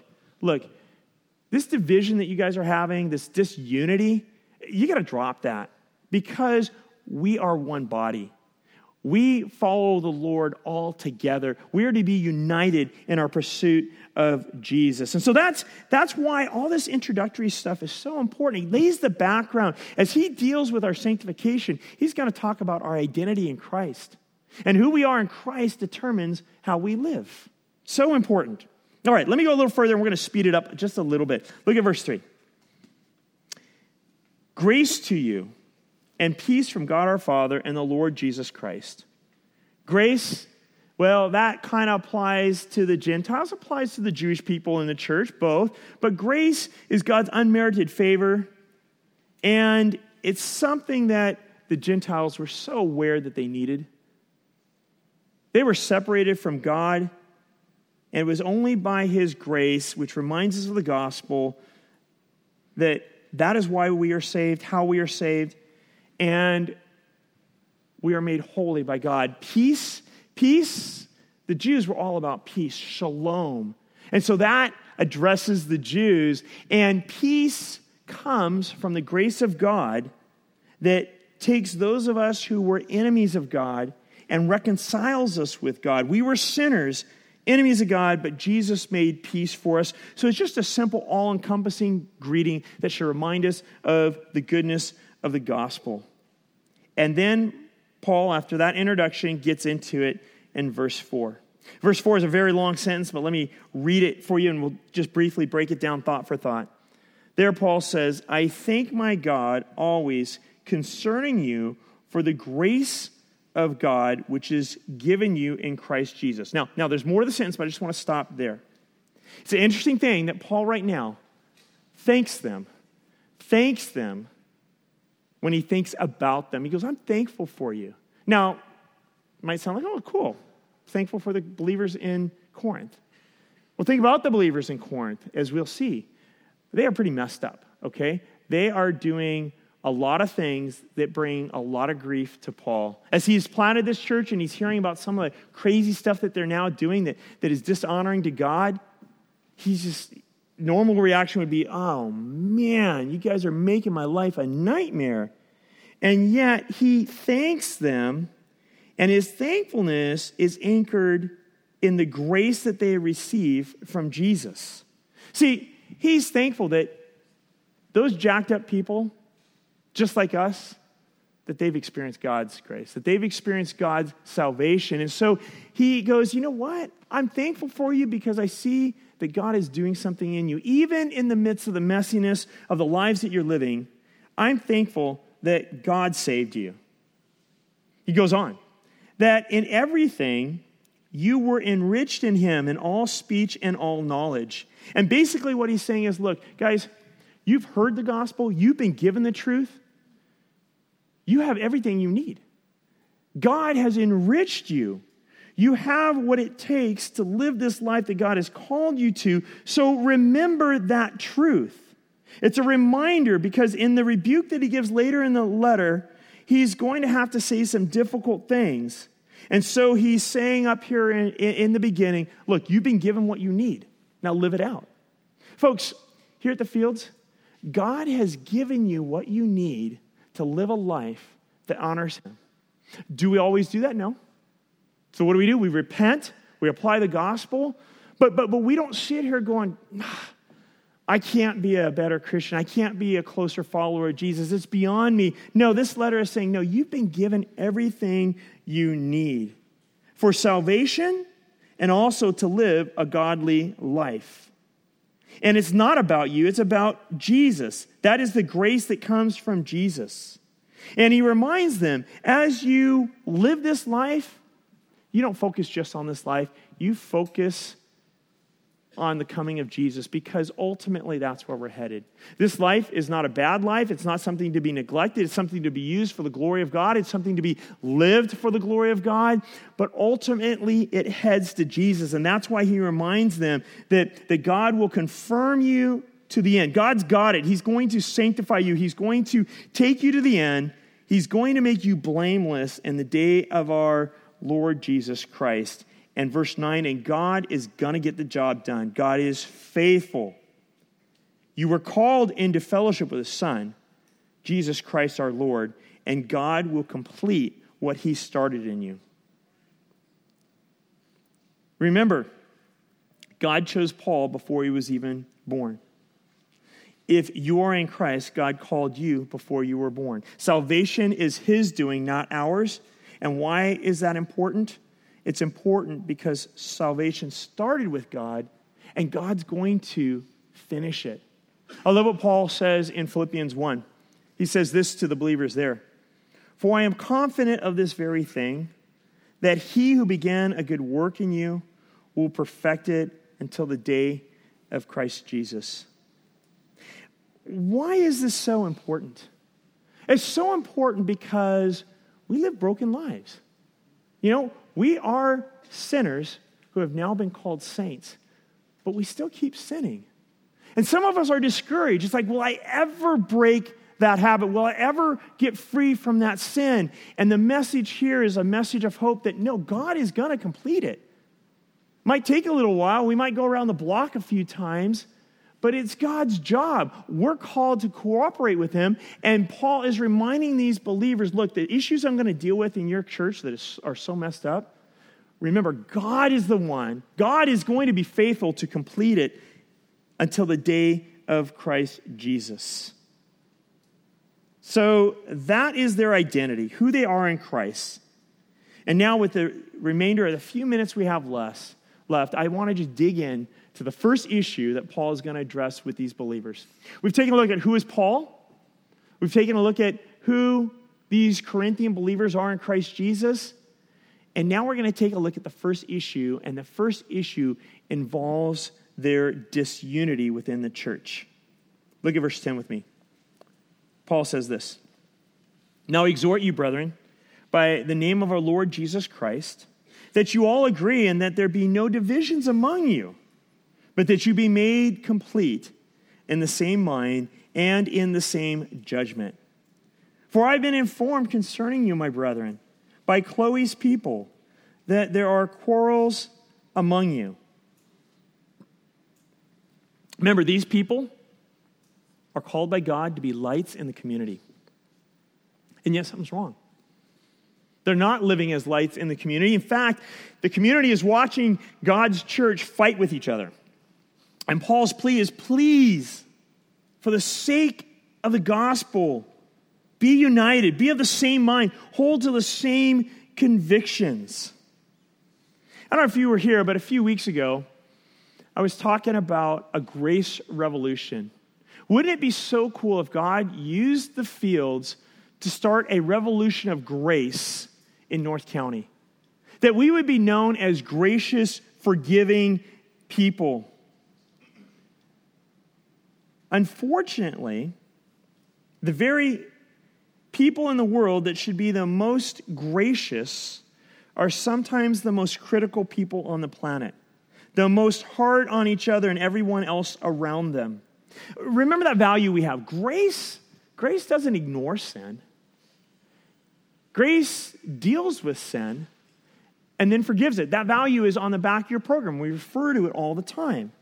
this division that you guys are having, this disunity, you got to drop that because we are one body. We follow the Lord all together. We are to be united in our pursuit of Jesus. And so that's why all this introductory stuff is so important. He lays the background. As he deals with our sanctification, he's going to talk about our identity in Christ. And who we are in Christ determines how we live. So important. All right, let me go a little further, and we're going to speed it up just a little bit. Look at verse 3. Grace to you and peace from God our Father and the Lord Jesus Christ. Grace, well, that kind of applies to the Gentiles, applies to the Jewish people in the church, both. But grace is God's unmerited favor, and it's something that the Gentiles were so aware that they needed. They were separated from God, and it was only by his grace, which reminds us of the gospel, that is why we are saved, how we are saved, and we are made holy by God. Peace, the Jews were all about peace, shalom. And so that addresses the Jews, and peace comes from the grace of God that takes those of us who were enemies of God and reconciles us with God. We were sinners, enemies of God, but Jesus made peace for us. So it's just a simple, all-encompassing greeting that should remind us of the goodness of the gospel. And then Paul, after that introduction, gets into it in verse 4. Verse 4 is a very long sentence, but let me read it for you, and we'll just briefly break it down thought for thought. There Paul says, I thank my God always concerning you for the grace of God which is given you in Christ Jesus. Now there's more to the sentence, but I just want to stop there. It's an interesting thing that Paul right now thanks them when he thinks about them. He goes, I'm thankful for you. Now, it might sound like, oh, cool. Thankful for the believers in Corinth. Well, think about the believers in Corinth, as we'll see. They are pretty messed up, okay? They are doing a lot of things that bring a lot of grief to Paul. As he's planted this church and he's hearing about some of the crazy stuff that they're now doing that is dishonoring to God, normal reaction would be, oh man, you guys are making my life a nightmare. And yet he thanks them, and his thankfulness is anchored in the grace that they receive from Jesus. See, he's thankful that those jacked up people, just like us, that they've experienced God's grace, that they've experienced God's salvation. And so he goes, you know what? I'm thankful for you because I see that God is doing something in you. Even in the midst of the messiness of the lives that you're living, I'm thankful that God saved you. He goes on, that in everything you were enriched in him in all speech and all knowledge. And basically what he's saying is, look, guys, you've heard the gospel. You've been given the truth. You have everything you need. God has enriched you. You have what it takes to live this life that God has called you to. So remember that truth. It's a reminder because in the rebuke that he gives later in the letter, he's going to have to say some difficult things. And so he's saying up here in the beginning, look, you've been given what you need. Now live it out. Folks, here at the Fields, God has given you what you need to live a life that honors him. Do we always do that? No. So what do? We repent, we apply the gospel, but we don't sit here going, I can't be a better Christian. I can't be a closer follower of Jesus. It's beyond me. No, this letter is saying, no, you've been given everything you need for salvation and also to live a godly life. And it's not about you, it's about Jesus. That is the grace that comes from Jesus. And he reminds them, as you live this life, you don't focus just on this life. You focus on the coming of Jesus, because ultimately that's where we're headed. This life is not a bad life. It's not something to be neglected. It's something to be used for the glory of God. It's something to be lived for the glory of God. But ultimately it heads to Jesus. And that's why he reminds them that God will confirm you to the end. God's got it. He's going to sanctify you. He's going to take you to the end. He's going to make you blameless in the day of our Lord Jesus Christ. And verse 9, and God is going to get the job done. God is faithful. You were called into fellowship with his Son, Jesus Christ our Lord, and God will complete what he started in you. Remember, God chose Paul before he was even born. If you are in Christ, God called you before you were born. Salvation is his doing, not ours. And why is that important? It's important because salvation started with God, and God's going to finish it. I love what Paul says in Philippians 1. He says this to the believers there. For I am confident of this very thing, that he who began a good work in you will perfect it until the day of Christ Jesus. Why is this so important? It's so important because we live broken lives. You know, we are sinners who have now been called saints, but we still keep sinning. And some of us are discouraged. It's like, will I ever break that habit? Will I ever get free from that sin? And the message here is a message of hope that no, God is going to complete it. Might take a little while. We might go around the block a few times, but it's God's job. We're called to cooperate with him. And Paul is reminding these believers, look, the issues I'm going to deal with in your church that are so messed up, remember, God is the one. God is going to be faithful to complete it until the day of Christ Jesus. So that is their identity, who they are in Christ. And now with the remainder of the few minutes we have left, I want to just dig in to the first issue that Paul is going to address with these believers. We've taken a look at who is Paul. We've taken a look at who these Corinthian believers are in Christ Jesus. And now we're going to take a look at the first issue, and the first issue involves their disunity within the church. Look at verse 10 with me. Paul says this, Now I exhort you, brethren, by the name of our Lord Jesus Christ, that you all agree and that there be no divisions among you, but that you be made complete in the same mind and in the same judgment. For I've been informed concerning you, my brethren, by Chloe's people, that there are quarrels among you. Remember, these people are called by God to be lights in the community. And yet something's wrong. They're not living as lights in the community. In fact, the community is watching God's church fight with each other. And Paul's plea is, please, for the sake of the gospel, be united, be of the same mind, hold to the same convictions. I don't know if you were here, but a few weeks ago, I was talking about a grace revolution. Wouldn't it be so cool if God used the fields to start a revolution of grace in North County? That we would be known as gracious, forgiving people. Unfortunately, the very people in the world that should be the most gracious are sometimes the most critical people on the planet. The most hard on each other and everyone else around them. Remember that value we have. Grace doesn't ignore sin. Grace deals with sin and then forgives it. That value is on the back of your program. We refer to it all the time.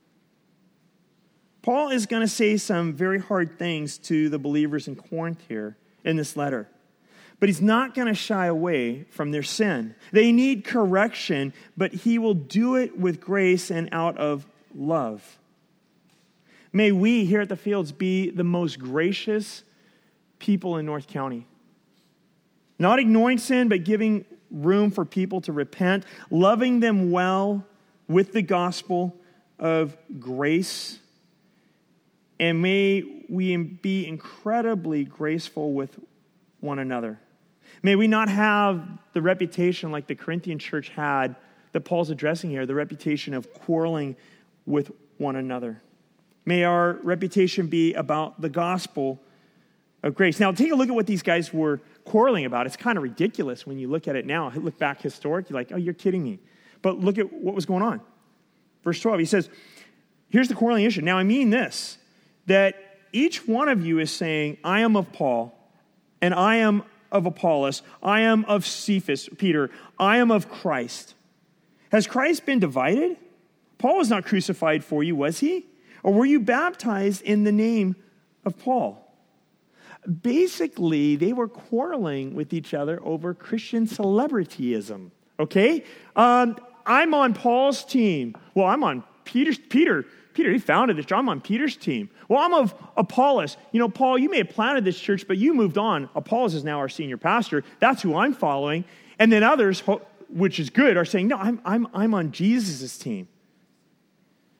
Paul is going to say some very hard things to the believers in Corinth here in this letter. But he's not going to shy away from their sin. They need correction, but he will do it with grace and out of love. May we here at the Fields be the most gracious people in North County. Not ignoring sin, but giving room for people to repent, loving them well with the gospel of grace. And may we be incredibly graceful with one another. May we not have the reputation like the Corinthian church had that Paul's addressing here, the reputation of quarreling with one another. May our reputation be about the gospel of grace. Now, take a look at what these guys were quarreling about. It's kind of ridiculous when you look at it now. Look back historic, you're like, oh, you're kidding me. But look at what was going on. Verse 12, he says, here's the quarreling issue. Now, I mean this, that each one of you is saying, I am of Paul, and I am of Apollos, I am of Cephas, Peter, I am of Christ. Has Christ been divided? Paul was not crucified for you, was he? Or were you baptized in the name of Paul? Basically, they were quarreling with each other over Christian celebrityism, okay? I'm on Paul's team. Well, I'm on Peter, he founded this church. I'm on Peter's team. Well, I'm of Apollos. You know, Paul, you may have planted this church, but you moved on. Apollos is now our senior pastor. That's who I'm following. And then others, which is good, are saying, no, I'm on Jesus' team.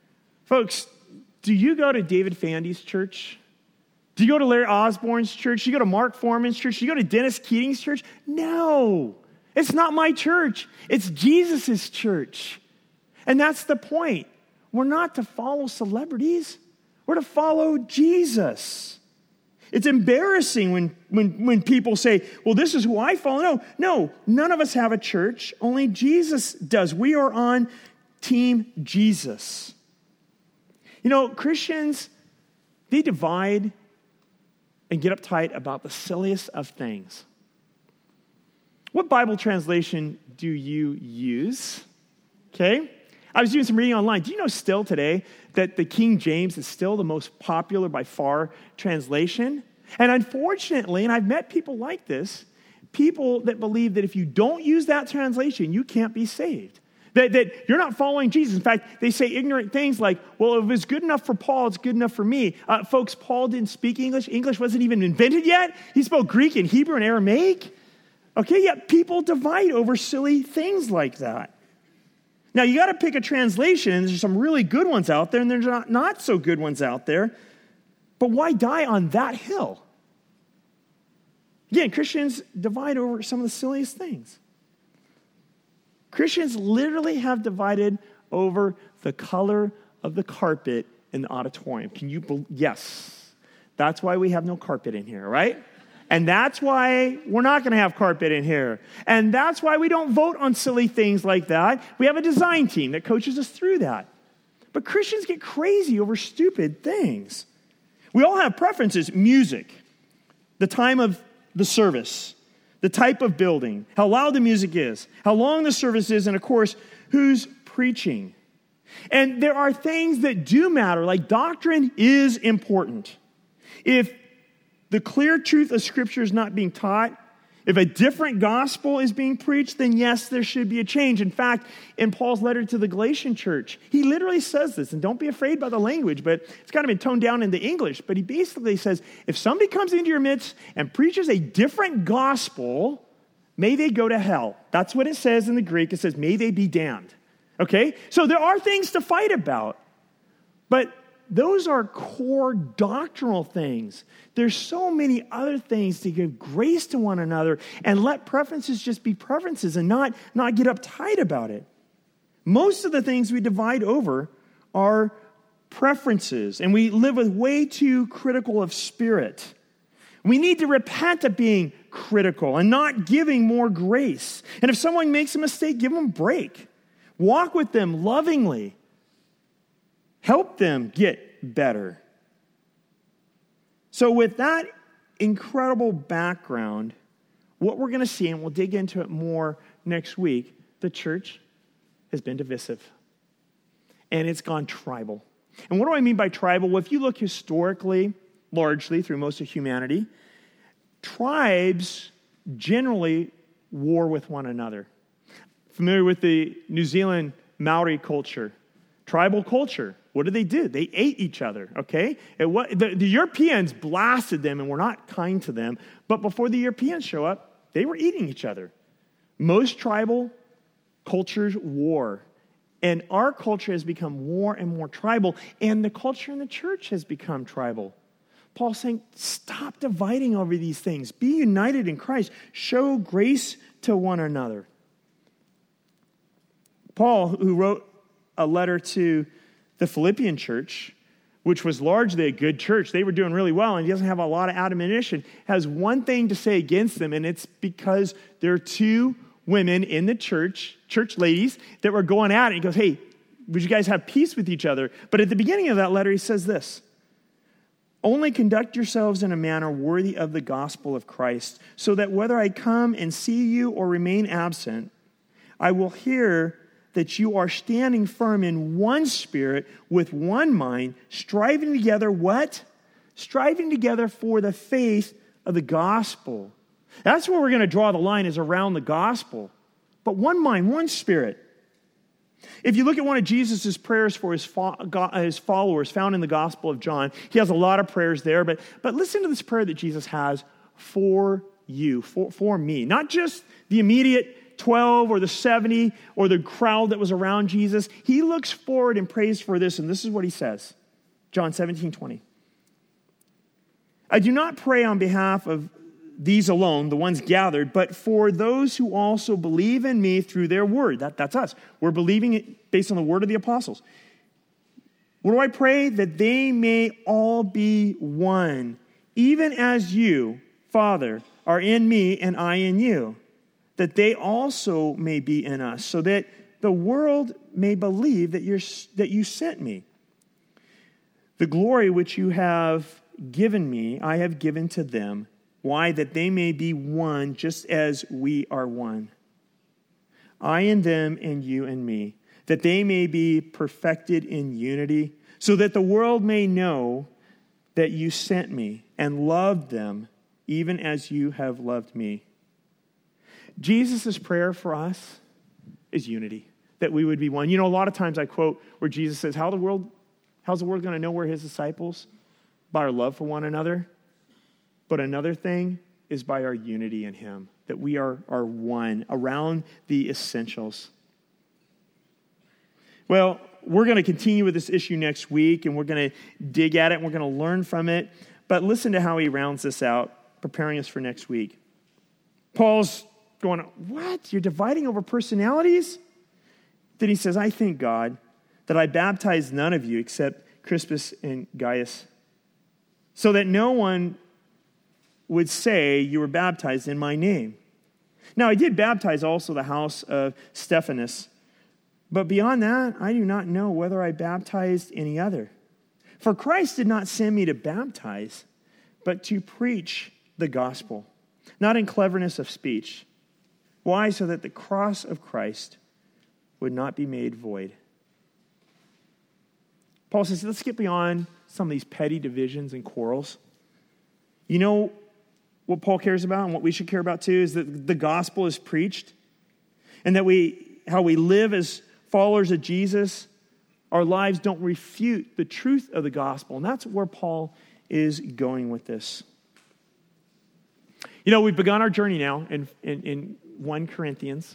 Folks, do you go to David Fandy's church? Do you go to Larry Osborne's church? Do you go to Mark Foreman's church? Do you go to Dennis Keating's church? No, it's not my church. It's Jesus' church. And that's the point. We're not to follow celebrities. We're to follow Jesus. It's embarrassing when people say, well, this is who I follow. No, none of us have a church. Only Jesus does. We are on Team Jesus. You know, Christians, they divide and get uptight about the silliest of things. What Bible translation do you use? Okay? I was doing some reading online. Do you know still today that the King James is still the most popular by far translation? And unfortunately, and I've met people like this, people that believe that if you don't use that translation, you can't be saved. That you're not following Jesus. In fact, they say ignorant things like, well, if it's good enough for Paul, it's good enough for me. Folks, Paul didn't speak English. English wasn't even invented yet. He spoke Greek and Hebrew and Aramaic. Okay, yet people divide over silly things like that. Now, you got to pick a translation, and there's some really good ones out there, and there's not so good ones out there. But why die on that hill? Again, Christians divide over some of the silliest things. Christians literally have divided over the color of the carpet in the auditorium. Can you believe? Yes. That's why we have no carpet in here, right? And that's why we're not going to have carpet in here. And that's why we don't vote on silly things like that. We have a design team that coaches us through that. But Christians get crazy over stupid things. We all have preferences. Music, the time of the service, the type of building, how loud the music is, how long the service is, and of course, who's preaching. And there are things that do matter, like doctrine is important. If the clear truth of Scripture is not being taught, if a different gospel is being preached, then yes, there should be a change. In fact, in Paul's letter to the Galatian church, he literally says this, and don't be afraid by the language, but it's kind of been toned down in the English, but he basically says, if somebody comes into your midst and preaches a different gospel, may they go to hell. That's what it says in the Greek. It says, may they be damned. Okay? So there are things to fight about, but those are core doctrinal things. There's so many other things to give grace to one another and let preferences just be preferences and not get uptight about it. Most of the things we divide over are preferences, and we live with way too critical of spirit. We need to repent of being critical and not giving more grace. And if someone makes a mistake, give them a break. Walk with them lovingly. Help them get better. So with that incredible background, what we're going to see, and we'll dig into it more next week, the church has been divisive. And it's gone tribal. And what do I mean by tribal? Well, if you look historically, largely through most of humanity, tribes generally war with one another. Familiar with the New Zealand Maori culture, tribal culture. What did they do? They ate each other, okay? The Europeans blasted them and were not kind to them, but before the Europeans show up, they were eating each other. Most tribal cultures war, and our culture has become more and more tribal, and the culture in the church has become tribal. Paul's saying, stop dividing over these things. Be united in Christ. Show grace to one another. Paul, who wrote a letter to the Philippian church, which was largely a good church, they were doing really well, and he doesn't have a lot of admonition, has one thing to say against them, and it's because there are two women in the church ladies, that were going at it. He goes, hey, would you guys have peace with each other? But at the beginning of that letter, he says this, only conduct yourselves in a manner worthy of the gospel of Christ, so that whether I come and see you or remain absent, I will hear that you are standing firm in one spirit with one mind, striving together what? Striving together for the faith of the gospel. That's where we're going to draw the line, is around the gospel. But one mind, one spirit. If you look at one of Jesus' prayers for his followers found in the Gospel of John, he has a lot of prayers there, but listen to this prayer that Jesus has for you, for me. Not just the immediate 12 or the 70 or the crowd that was around Jesus. He looks forward and prays for this, and this is what he says. John 17:20. I do not pray on behalf of these alone, the ones gathered, but for those who also believe in me through their word. That's us. We're believing it based on the word of the apostles. What do I pray? That they may all be one, even as you, Father, are in me and I in you, that they also may be in us, so that the world may believe that you sent me. The glory which you have given me, I have given to them. Why? That they may be one, just as we are one. I and them and you and me, that they may be perfected in unity, so that the world may know that you sent me and loved them, even as you have loved me. Jesus' prayer for us is unity, that we would be one. You know, a lot of times I quote where Jesus says, how's the world going to know we're his disciples? By our love for one another. But another thing is by our unity in him, that we are one around the essentials. Well, we're going to continue with this issue next week, and we're going to dig at it, and we're going to learn from it. But listen to how he rounds this out, preparing us for next week. Paul's going, what? You're dividing over personalities? Then he says, I thank God that I baptized none of you except Crispus and Gaius, so that no one would say you were baptized in my name. Now, I did baptize also the house of Stephanas, but beyond that, I do not know whether I baptized any other. For Christ did not send me to baptize, but to preach the gospel, not in cleverness of speech. Why? So that the cross of Christ would not be made void. Paul says, let's get beyond some of these petty divisions and quarrels. You know what Paul cares about and what we should care about too is that the gospel is preached, and that how we live as followers of Jesus, our lives don't refute the truth of the gospel. And that's where Paul is going with this. You know, we've begun our journey now in 1 Corinthians,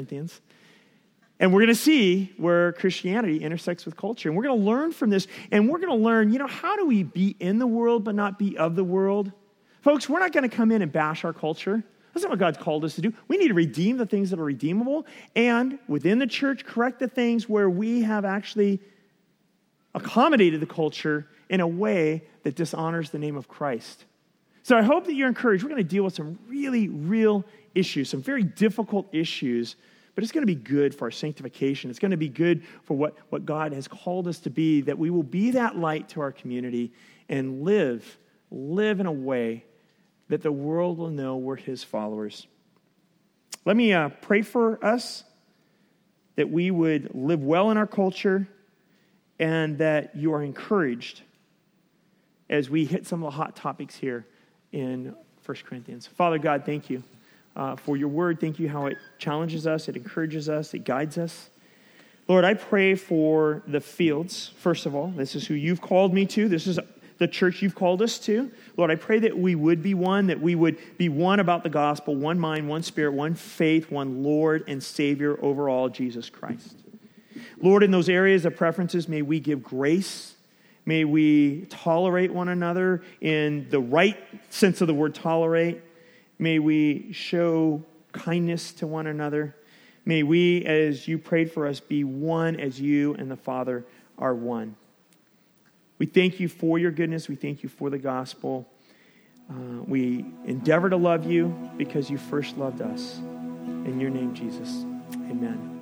and we're going to see where Christianity intersects with culture. And we're going to learn from this, and we're going to learn, how do we be in the world but not be of the world? Folks, we're not going to come in and bash our culture. That's not what God's called us to do. We need to redeem the things that are redeemable, and within the church, correct the things where we have actually accommodated the culture in a way that dishonors the name of Christ. So I hope that you're encouraged. We're going to deal with some really real issues, some very difficult issues, but it's going to be good for our sanctification. It's going to be good for what God has called us to be, that we will be that light to our community and live in a way that the world will know we're his followers. Let me pray for us, that we would live well in our culture, and that you are encouraged as we hit some of the hot topics here in 1 Corinthians. Father God, thank you for your word. Thank you how it challenges us, it encourages us, it guides us. Lord, I pray for the Fields, first of all. This is who you've called me to. This is the church you've called us to. Lord, I pray that we would be one, that we would be one about the gospel, one mind, one spirit, one faith, one Lord and Savior over all, Jesus Christ. Lord, in those areas of preferences, may we give grace. May we tolerate one another in the right sense of the word tolerate. May we show kindness to one another. May we, as you prayed for us, be one as you and the Father are one. We thank you for your goodness. We thank you for the gospel. We endeavor to love you because you first loved us. In your name, Jesus. Amen.